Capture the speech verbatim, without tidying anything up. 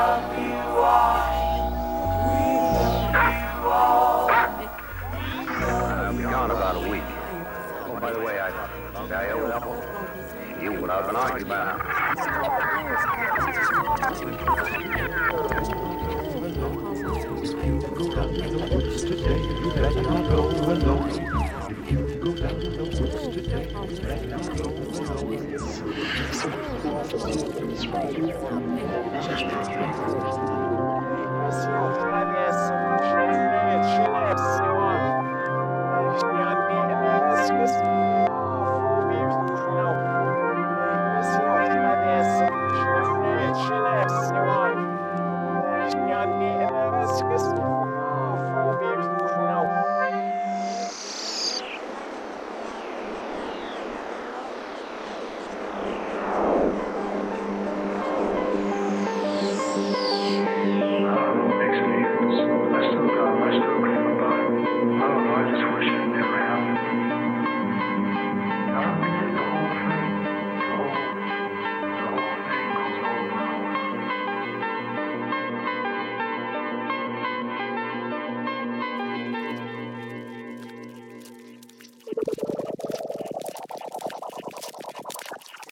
I'll be gone about a week. Oh, by the way, I I owe you what I've been arguing about. I don't know what makes me so less than proud of my story, but I don't know, I just wish